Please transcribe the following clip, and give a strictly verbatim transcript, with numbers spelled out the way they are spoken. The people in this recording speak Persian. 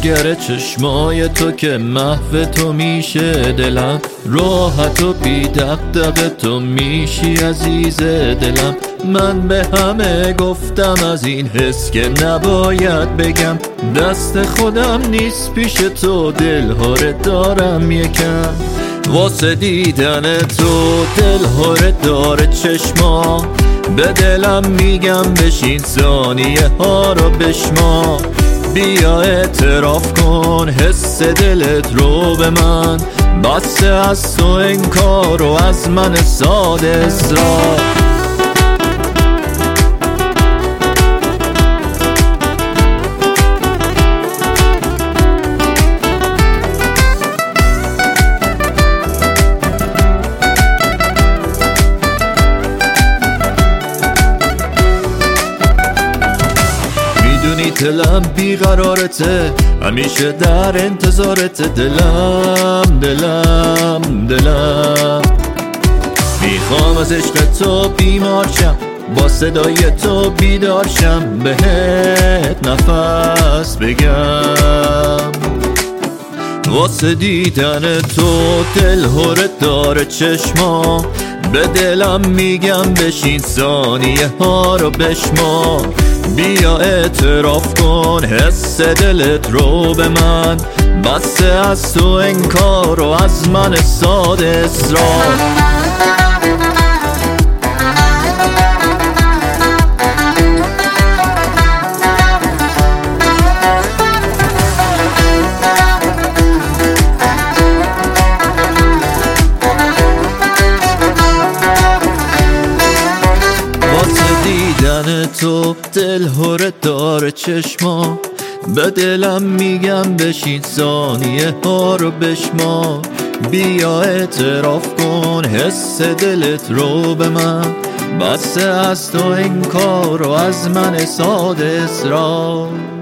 گر چشمای تو که محو تو میشه دلم، راحت و بی دغدغه تو میشی عزیز دلم. من به همه گفتم از این حس که نباید بگم، دست خودم نیست پیش تو دلهاره دارم یکم. واسه دیدن تو دلهاره داره چشما، به دلم میگم بشین ثانیه ها رو بشما. بیا اعتراف کن حس دلت رو به من، بس از تو انکار و از من ساده اصرار. دلم بیقرارته، همیشه در انتظارت دلم دلم دلم. میخوام از عشق تو بیمار شم، با صدای تو بیدار شم، بهت نفس بگم. واسه دیدن تو دلهاره داره چشما، به دلم میگم بشین ثانیه ها رو بشما. بیا اعتراف کن حس دلت رو به من، بس از تو انکار و از من ساده اصرار. دیدن تو دلهاره داره چشما، به دلم میگم بشین ثانیه ها رو بشما. بیا اعتراف کن حس دلت رو به من، بس از تو انکار و از من ساده اصرار.